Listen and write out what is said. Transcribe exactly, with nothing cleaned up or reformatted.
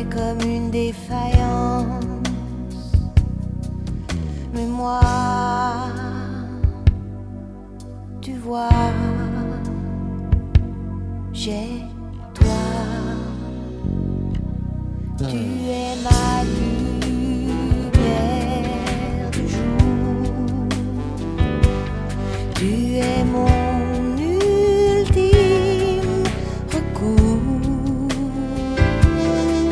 est comme une défaillance. Mais moi, tu vois, j'ai toi. Tu es ma lumière du jour. Tu es mon